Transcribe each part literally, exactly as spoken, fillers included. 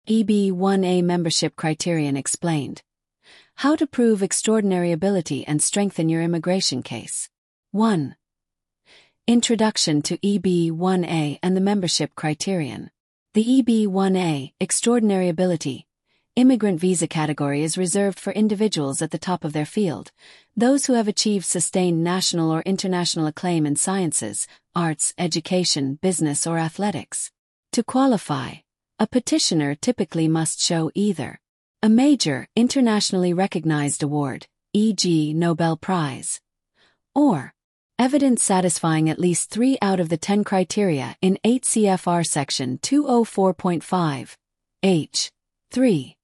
E B one A Membership Criterion Explained. How to prove extraordinary ability and strengthen your immigration case. one. Introduction to E B one A and the Membership Criterion. The E B one A, Extraordinary Ability, immigrant visa category is reserved for individuals at the top of their field, those who have achieved sustained national or international acclaim in sciences, arts, education, business or athletics. To qualify, a petitioner typically must show either a major, internationally recognized award, for example Nobel Prize, or evidence satisfying at least three out of the ten criteria in eight C F R Section two oh four point five, H three.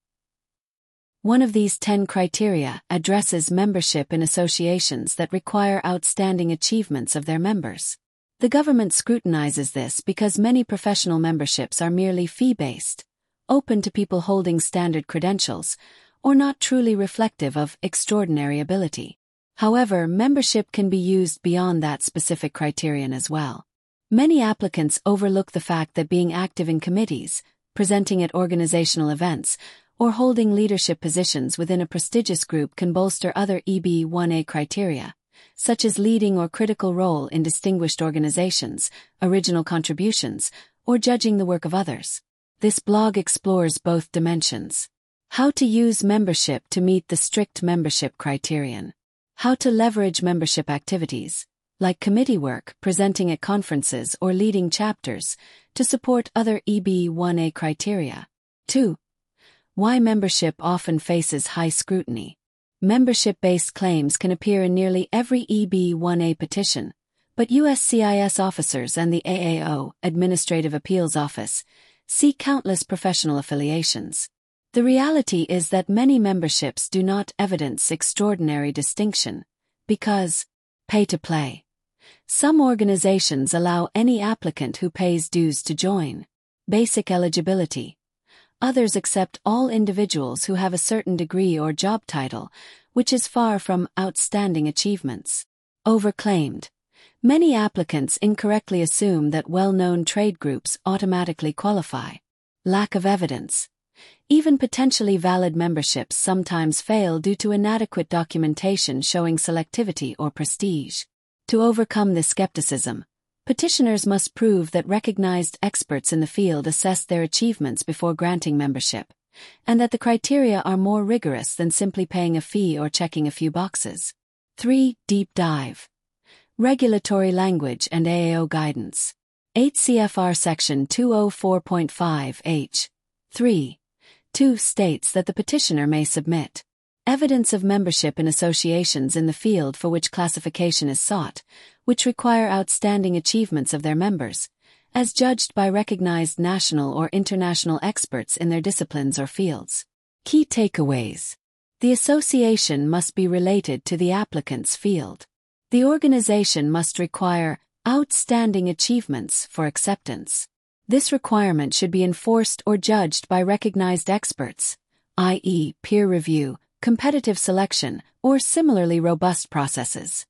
One of these ten criteria addresses membership in associations that require outstanding achievements of their members. The government scrutinizes this because many professional memberships are merely fee-based, open to people holding standard credentials, or not truly reflective of extraordinary ability. However, membership can be used beyond that specific criterion as well. Many applicants overlook the fact that being active in committees, presenting at organizational events, or holding leadership positions within a prestigious group can bolster other E B one A criteria, such as leading or critical role in distinguished organizations, original contributions, or judging the work of others. This blog explores both dimensions. How to use membership to meet the strict membership criterion. How to leverage membership activities, like committee work, presenting at conferences or leading chapters, to support other E B one A criteria. two. Why membership often faces high scrutiny. Membership-based claims can appear in nearly every E B one A petition, but U S C I S officers and the A A O, Administrative Appeals Office, see countless professional affiliations. The reality is that many memberships do not evidence extraordinary distinction, because pay to play. Some organizations allow any applicant who pays dues to join. Basic eligibility. Others accept all individuals who have a certain degree or job title, which is far from outstanding achievements. Overclaimed. Many applicants incorrectly assume that well-known trade groups automatically qualify. Lack of evidence. Even potentially valid memberships sometimes fail due to inadequate documentation showing selectivity or prestige. To overcome this skepticism, petitioners must prove that recognized experts in the field assessed their achievements before granting membership, and that the criteria are more rigorous than simply paying a fee or checking a few boxes. three. Deep dive. Regulatory language and A A O guidance. eight C F R Section two oh four point five H three. two states that the petitioner may submit evidence of membership in associations in the field for which classification is sought, which require outstanding achievements of their members, as judged by recognized national or international experts in their disciplines or fields. Key takeaways. The association must be related to the applicant's field. The organization must require outstanding achievements for acceptance. This requirement should be enforced or judged by recognized experts, that is, peer review, competitive selection, or similarly robust processes.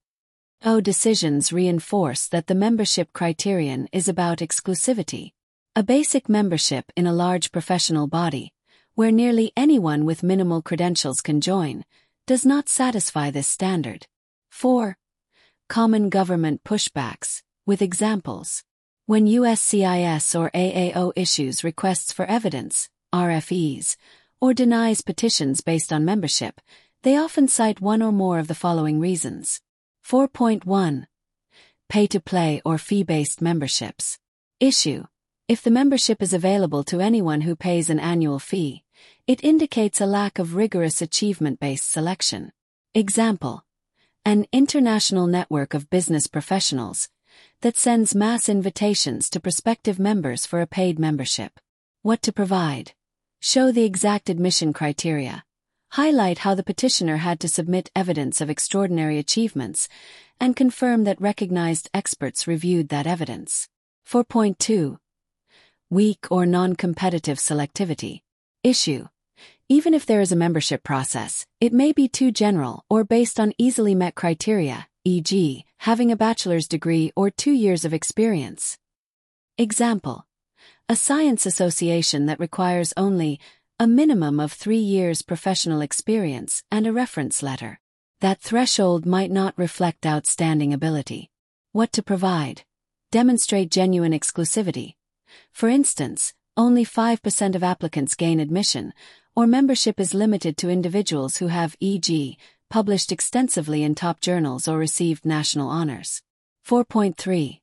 O decisions reinforce that the membership criterion is about exclusivity. A basic membership in a large professional body, where nearly anyone with minimal credentials can join, does not satisfy this standard. four. Common government pushbacks, with examples. When U S C I S or A A O issues requests for evidence, R F Es, or denies petitions based on membership, they often cite one or more of the following reasons. four point one. Pay-to-play or fee-based memberships. Issue. If the membership is available to anyone who pays an annual fee, it indicates a lack of rigorous achievement-based selection. Example. An international network of business professionals that sends mass invitations to prospective members for a paid membership. What to provide. Show the exact admission criteria. Highlight how the petitioner had to submit evidence of extraordinary achievements, and confirm that recognized experts reviewed that evidence. four point two. Weak or non-competitive selectivity. Issue. Even if there is a membership process, it may be too general or based on easily met criteria, for example, having a bachelor's degree or two years of experience. Example. a science association that requires only a minimum of three years professional experience and a reference letter. That threshold might not reflect outstanding ability. What to provide? Demonstrate genuine exclusivity. For instance, only five percent of applicants gain admission, or membership is limited to individuals who have, for example, published extensively in top journals or received national honors. four point three.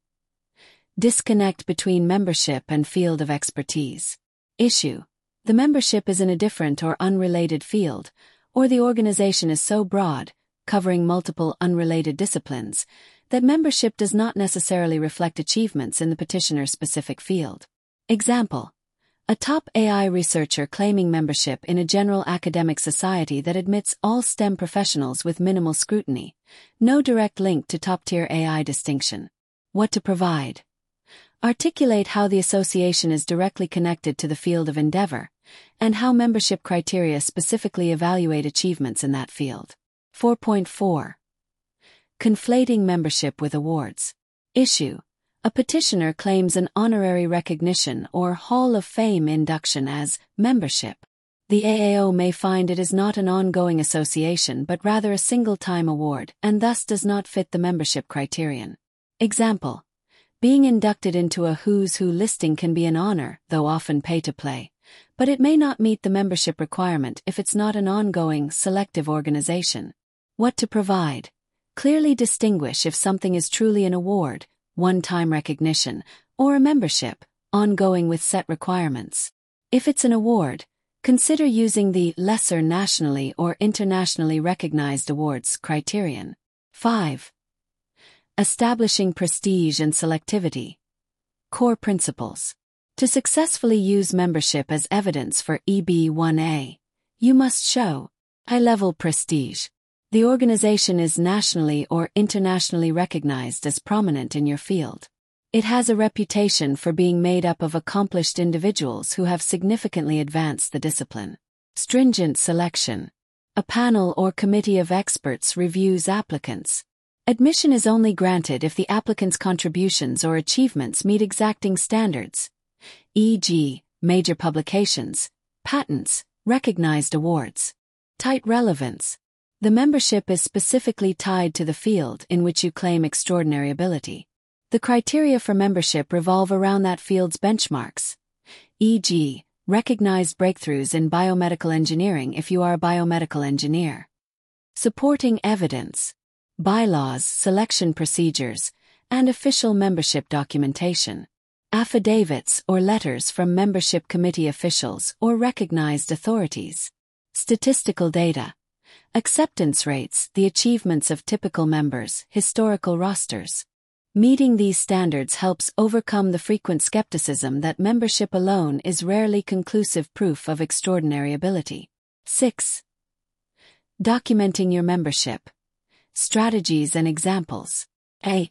Disconnect between membership and field of expertise. Issue: the membership is in a different or unrelated field, or the organization is so broad, covering multiple unrelated disciplines, that membership does not necessarily reflect achievements in the petitioner's specific field. Example: a top A I researcher claiming membership in a general academic society that admits all STEM professionals with minimal scrutiny. No direct link to top-tier A I distinction. What to provide? Articulate how the association is directly connected to the field of endeavor, and how membership criteria specifically evaluate achievements in that field. four point four. Conflating membership with awards. Issue: a petitioner claims an honorary recognition or Hall of Fame induction as membership. The A A O may find it is not an ongoing association but rather a single-time award and thus does not fit the membership criterion. Example: being inducted into a who's who listing can be an honor, though often pay-to-play, but it may not meet the membership requirement if it's not an ongoing, selective organization. What to provide? Clearly distinguish if something is truly an award, one-time recognition, or a membership, ongoing with set requirements. If it's an award, consider using the lesser nationally or internationally recognized awards criterion. five. Establishing prestige and selectivity. Core principles. To successfully use membership as evidence for E B one A, you must show high-level prestige. The organization is nationally or internationally recognized as prominent in your field. It has a reputation for being made up of accomplished individuals who have significantly advanced the discipline. Stringent selection. A panel or committee of experts reviews applicants. Admission is only granted if the applicant's contributions or achievements meet exacting standards, for example, major publications, patents, recognized awards. Tight relevance. The membership is specifically tied to the field in which you claim extraordinary ability. The criteria for membership revolve around that field's benchmarks, for example, recognized breakthroughs in biomedical engineering if you are a biomedical engineer. Supporting evidence. Bylaws, selection procedures, and official membership documentation. Affidavits or letters from membership committee officials or recognized authorities. Statistical data. Acceptance rates, the achievements of typical members, historical rosters. Meeting these standards helps overcome the frequent skepticism that membership alone is rarely conclusive proof of extraordinary ability. six. Documenting your membership. Strategies and examples. A.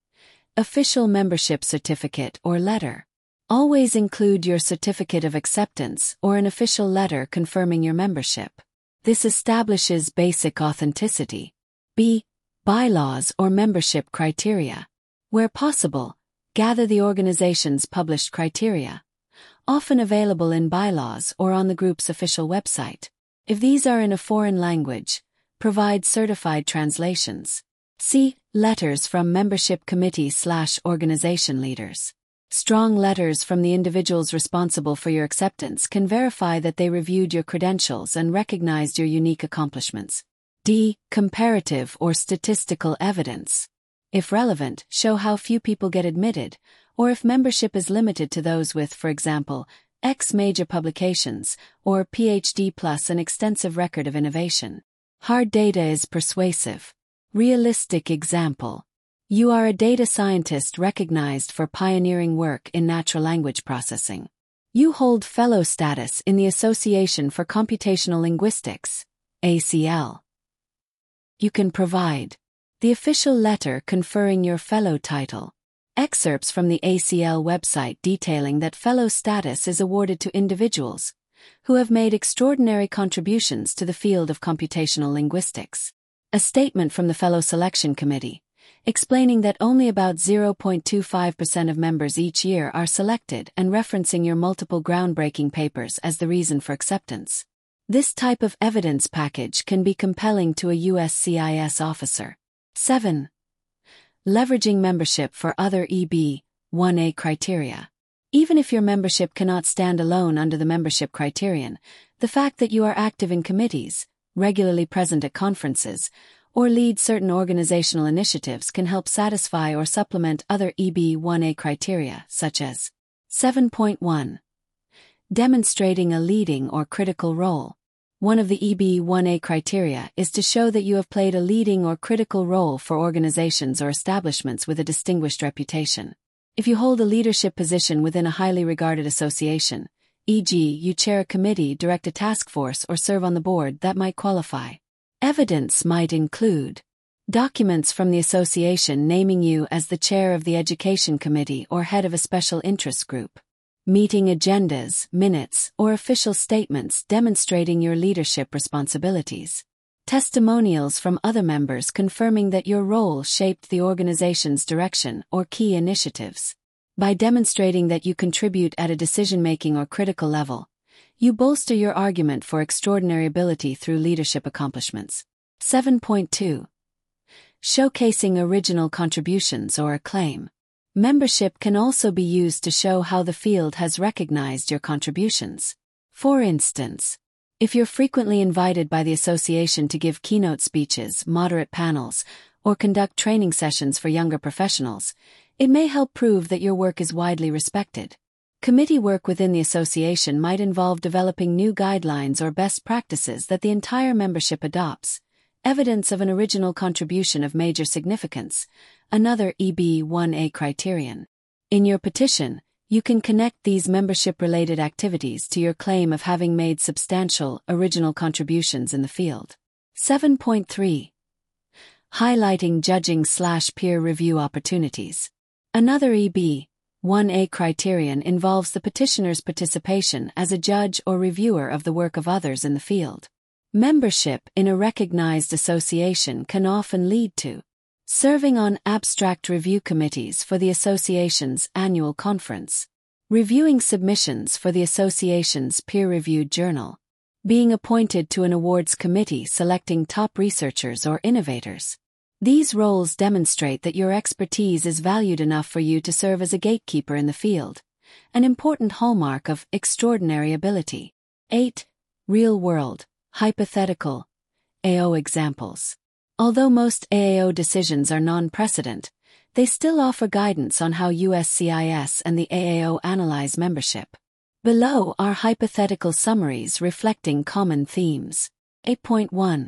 Official membership certificate or letter. Always include your certificate of acceptance or an official letter confirming your membership. This establishes basic authenticity. B. Bylaws or membership criteria. Where possible, gather the organization's published criteria, often available in bylaws or on the group's official website. If these are in a foreign language, provide certified translations. C. Letters from membership committee slash organization leaders. Strong letters from the individuals responsible for your acceptance can verify that they reviewed your credentials and recognized your unique accomplishments. D. Comparative or statistical evidence. If relevant, show how few people get admitted, or if membership is limited to those with, for example, X major publications, or P H D plus an extensive record of innovation. Hard data is persuasive. Realistic example. You are a data scientist recognized for pioneering work in natural language processing. You hold fellow status in the Association for Computational Linguistics, A C L. You can provide the official letter conferring your fellow title. Excerpts from the A C L website detailing that fellow status is awarded to individuals who have made extraordinary contributions to the field of computational linguistics. A statement from the Fellow Selection Committee, explaining that only about zero point two five percent of members each year are selected and referencing your multiple groundbreaking papers as the reason for acceptance. This type of evidence package can be compelling to a U S C I S officer. seven. Leveraging membership for other E B one A criteria. Even if your membership cannot stand alone under the membership criterion, the fact that you are active in committees, regularly present at conferences, or lead certain organizational initiatives can help satisfy or supplement other E B one A criteria, such as seven point one. Demonstrating a leading or critical role. One of the E B one A criteria is to show that you have played a leading or critical role for organizations or establishments with a distinguished reputation. If you hold a leadership position within a highly regarded association, for example you chair a committee, direct a task force, or serve on the board, that might qualify. Evidence might include documents from the association naming you as the chair of the education committee or head of a special interest group, meeting agendas, minutes, or official statements demonstrating your leadership responsibilities, testimonials from other members confirming that your role shaped the organization's direction or key initiatives. By demonstrating that you contribute at a decision-making or critical level, you bolster your argument for extraordinary ability through leadership accomplishments. seven point two. Showcasing original contributions or acclaim. Membership can also be used to show how the field has recognized your contributions. For instance, if you're frequently invited by the association to give keynote speeches, moderate panels, or conduct training sessions for younger professionals, it may help prove that your work is widely respected. Committee work within the association might involve developing new guidelines or best practices that the entire membership adopts, evidence of an original contribution of major significance, another E B one A criterion. In your petition, you can connect these membership-related activities to your claim of having made substantial, original contributions in the field. seven point three. Highlighting judging slash peer review opportunities. Another E B one A criterion involves the petitioner's participation as a judge or reviewer of the work of others in the field. Membership in a recognized association can often lead to serving on abstract review committees for the association's annual conference, reviewing submissions for the association's peer-reviewed journal, being appointed to an awards committee selecting top researchers or innovators. These roles demonstrate that your expertise is valued enough for you to serve as a gatekeeper in the field, an important hallmark of extraordinary ability. eight. Real-world, hypothetical, A O examples. Although most A A O decisions are non-precedent, they still offer guidance on how U S C I S and the A A O analyze membership. Below are hypothetical summaries reflecting common themes. eight point one.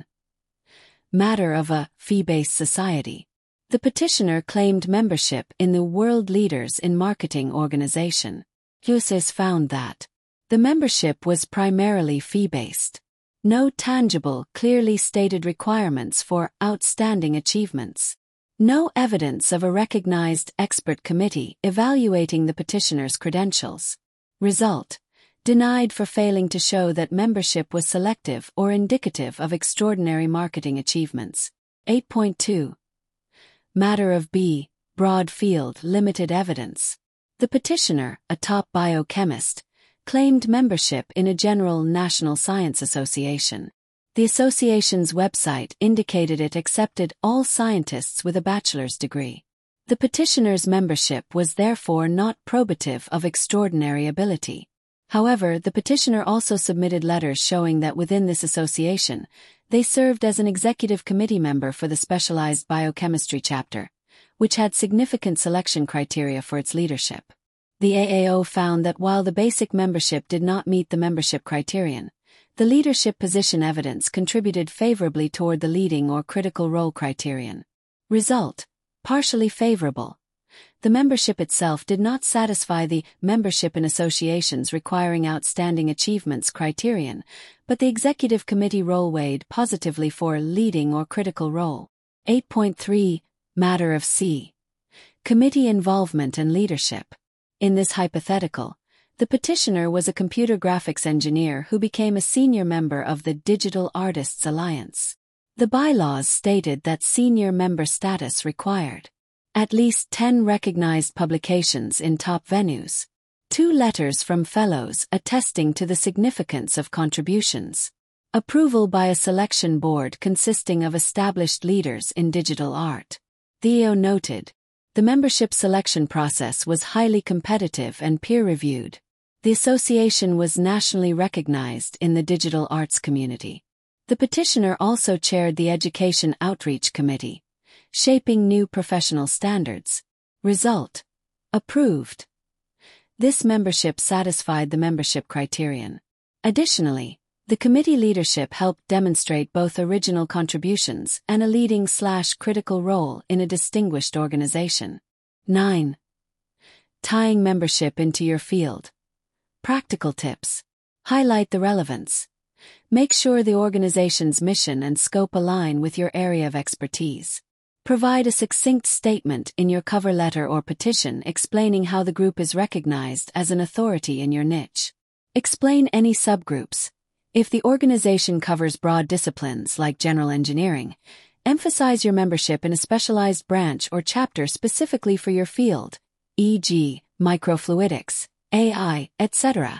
Matter of a fee-based society. The petitioner claimed membership in the World Leaders in Marketing organization. U S I S found that the membership was primarily fee-based. No tangible, clearly stated requirements for outstanding achievements. No evidence of a recognized expert committee evaluating the petitioner's credentials. Result: denied for failing to show that membership was selective or indicative of extraordinary marketing achievements. eight point two. Matter of B, broad field, limited evidence. The petitioner, a top biochemist, claimed membership in a general National Science Association. The association's website indicated it accepted all scientists with a bachelor's degree. The petitioner's membership was therefore not probative of extraordinary ability. However, the petitioner also submitted letters showing that within this association, they served as an executive committee member for the specialized biochemistry chapter, which had significant selection criteria for its leadership. The A A O found that while the basic membership did not meet the membership criterion, the leadership position evidence contributed favorably toward the leading or critical role criterion. Result: partially favorable. The membership itself did not satisfy the membership in associations requiring outstanding achievements criterion, but the executive committee role weighed positively for leading or critical role. eight point three. Matter of C. Committee involvement and leadership. In this hypothetical, the petitioner was a computer graphics engineer who became a senior member of the Digital Artists Alliance. The bylaws stated that senior member status required at least ten recognized publications in top venues, two letters from fellows attesting to the significance of contributions, approval by a selection board consisting of established leaders in digital art. Theo noted, the membership selection process was highly competitive and peer-reviewed. The association was nationally recognized in the digital arts community. The petitioner also chaired the Education Outreach Committee, shaping new professional standards. Result: approved. This membership satisfied the membership criterion. Additionally, the committee leadership helped demonstrate both original contributions and a leading slash critical role in a distinguished organization. nine. Tying membership into your field. Practical tips. Highlight the relevance. Make sure the organization's mission and scope align with your area of expertise. Provide a succinct statement in your cover letter or petition explaining how the group is recognized as an authority in your niche. Explain any subgroups. If the organization covers broad disciplines like general engineering, emphasize your membership in a specialized branch or chapter specifically for your field, for example, microfluidics, A I, et cetera.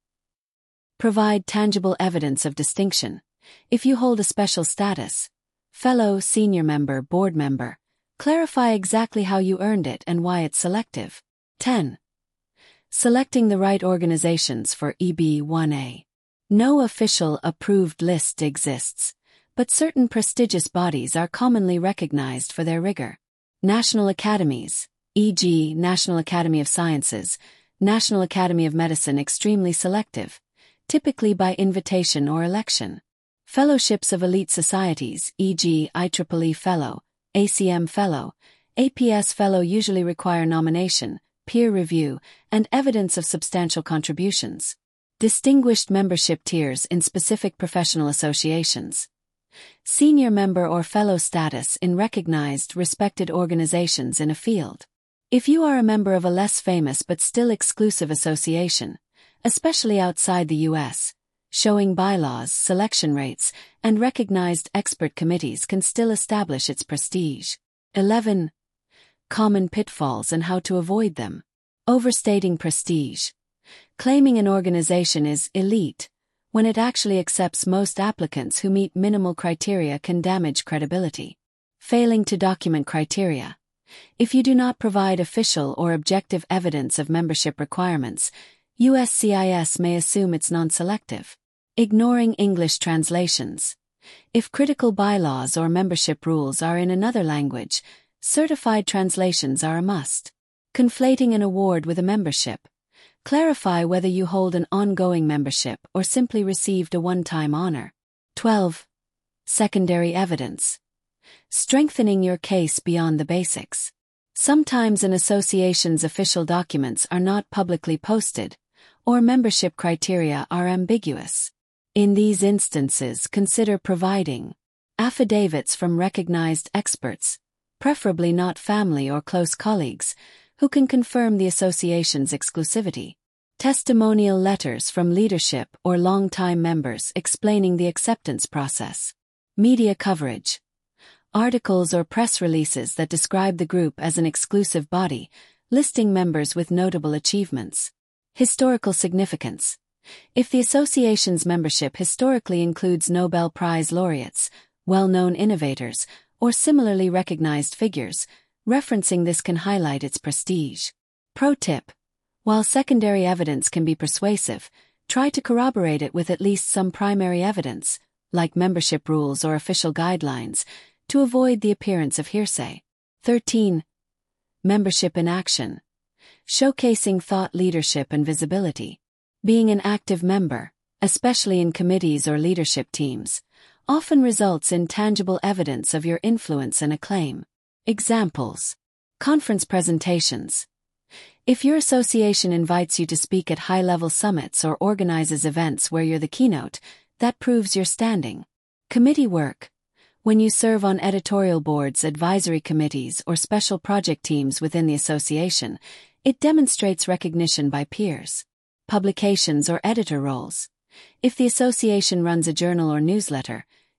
Provide tangible evidence of distinction. If you hold a special status, fellow, senior member, board member, clarify exactly how you earned it and why it's selective. ten. Selecting the right organizations for E B one A. No official approved list exists, but certain prestigious bodies are commonly recognized for their rigor. National academies, for example National Academy of Sciences, National Academy of Medicine, extremely selective, typically by invitation or election. Fellowships of elite societies, for example I triple E Fellow, A C M Fellow, A P S Fellow, usually require nomination, peer review, and evidence of substantial contributions. Distinguished membership tiers in specific professional associations. Senior member or fellow status in recognized, respected organizations in a field. If you are a member of a less famous but still exclusive association, especially outside the U S, showing bylaws, selection rates, and recognized expert committees can still establish its prestige. eleven. Common pitfalls and how to avoid them. Overstating prestige. Claiming an organization is elite when it actually accepts most applicants who meet minimal criteria can damage credibility. Failing to document criteria. If you do not provide official or objective evidence of membership requirements, U S C I S may assume it's non-selective. Ignoring English translations. If critical bylaws or membership rules are in another language, certified translations are a must. Conflating an award with a membership. Clarify whether you hold an ongoing membership or simply received a one-time honor. twelve. Secondary evidence. Strengthening your case beyond the basics. Sometimes an association's official documents are not publicly posted, or membership criteria are ambiguous. In these instances, consider providing affidavits from recognized experts, preferably not family or close colleagues, who can confirm the association's exclusivity. Testimonial letters from leadership or long-time members explaining the acceptance process. Media coverage. Articles or press releases that describe the group as an exclusive body, listing members with notable achievements. Historical significance. If the association's membership historically includes Nobel Prize laureates, well-known innovators, or similarly recognized figures, referencing this can highlight its prestige. Pro tip. While secondary evidence can be persuasive, try to corroborate it with at least some primary evidence, like membership rules or official guidelines, to avoid the appearance of hearsay. thirteen. Membership in action. Showcasing thought leadership and visibility. Being an active member, especially in committees or leadership teams, often results in tangible evidence of your influence and acclaim. Examples. Conference presentations. If your association invites you to speak at high-level summits or organizes events where you're the keynote, that proves your standing. Committee work. When you serve on editorial boards, advisory committees, or special project teams within the association, it demonstrates recognition by peers. Publications or editor roles. If the association runs a journal or newsletter,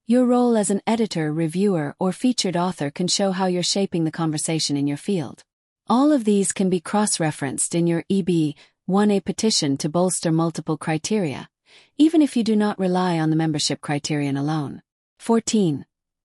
Your role as an editor, reviewer, or featured author can show how you're shaping the conversation in your field. All of these can be cross-referenced in your E B one A petition to bolster multiple criteria, even if you do not rely on the membership criterion alone. fourteen.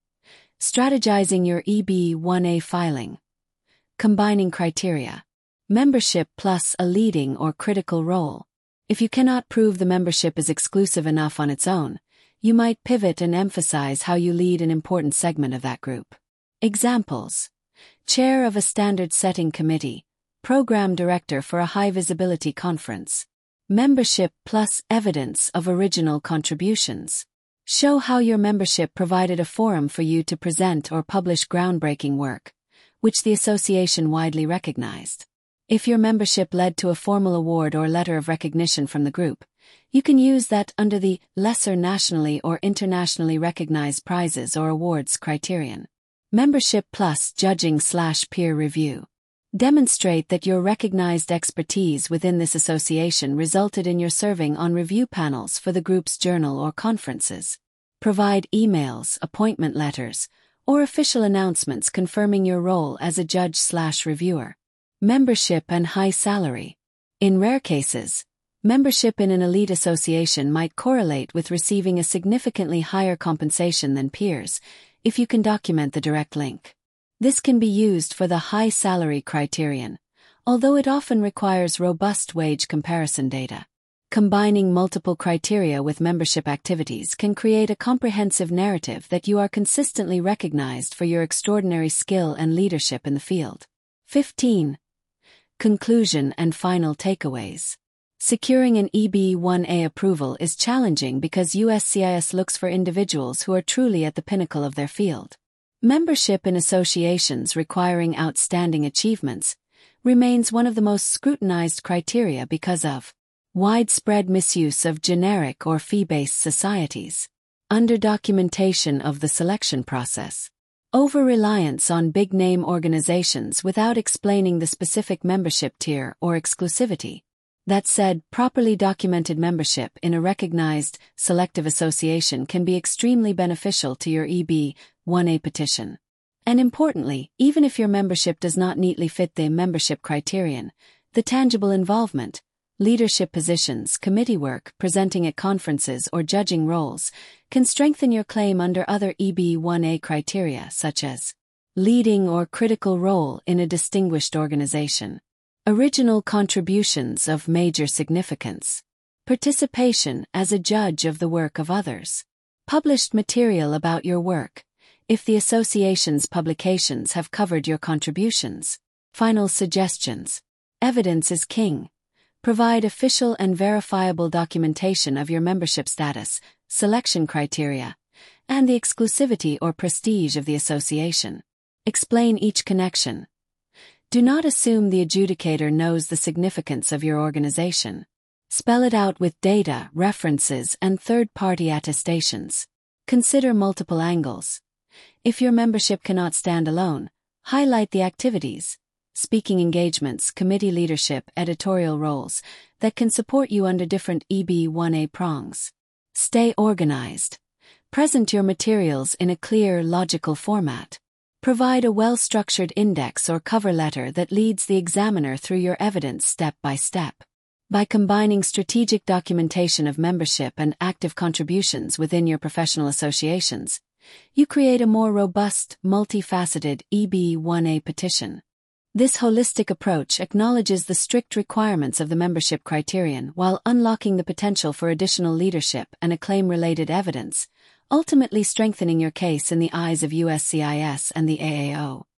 Strategizing your E B one A filing. Combining criteria. Membership plus a leading or critical role. If you cannot prove the membership is exclusive enough on its own, you might pivot and emphasize how you lead an important segment of that group. Examples: chair of a standard-setting committee, program director for a high-visibility conference. Membership plus evidence of original contributions. Show how your membership provided a forum for you to present or publish groundbreaking work, which the association widely recognized. If your membership led to a formal award or letter of recognition from the group, you can use that under the lesser nationally or internationally recognized prizes or awards criterion. Membership plus judging slash peer review. Demonstrate that your recognized expertise within this association resulted in your serving on review panels for the group's journal or conferences. Provide emails, appointment letters, or official announcements confirming your role as a judge slash reviewer. Membership and high salary. In rare cases, membership in an elite association might correlate with receiving a significantly higher compensation than peers, if you can document the direct link. This can be used for the high salary criterion, although it often requires robust wage comparison data. Combining multiple criteria with membership activities can create a comprehensive narrative that you are consistently recognized for your extraordinary skill and leadership in the field. fifteen. Conclusion and final takeaways. Securing an E B one A approval is challenging because U S C I S looks for individuals who are truly at the pinnacle of their field. Membership in associations requiring outstanding achievements remains one of the most scrutinized criteria because of widespread misuse of generic or fee-based societies, under-documentation of the selection process, over-reliance on big-name organizations without explaining the specific membership tier or exclusivity. That said, properly documented membership in a recognized, selective association can be extremely beneficial to your E B one A petition. And importantly, even if your membership does not neatly fit the membership criterion, the tangible involvement, leadership positions, committee work, presenting at conferences, or judging roles can strengthen your claim under other E B one A criteria such as leading or critical role in a distinguished organization, original contributions of major significance, participation as a judge of the work of others, published material about your work, if the association's publications have covered your contributions. Final suggestions. Evidence is king. Provide official and verifiable documentation of your membership status, selection criteria, and the exclusivity or prestige of the association. Explain each connection. Do not assume the adjudicator knows the significance of your organization. Spell it out with data, references, and third-party attestations. Consider multiple angles. If your membership cannot stand alone, highlight the activities, speaking engagements, committee leadership, editorial roles that can support you under different E B one A prongs. Stay organized. Present your materials in a clear, logical format. Provide a well-structured index or cover letter that leads the examiner through your evidence step by step. By combining strategic documentation of membership and active contributions within your professional associations, you create a more robust, multifaceted E B one A petition. This holistic approach acknowledges the strict requirements of the membership criterion while unlocking the potential for additional leadership and acclaim-related evidence, ultimately strengthening your case in the eyes of U S C I S and the A A O.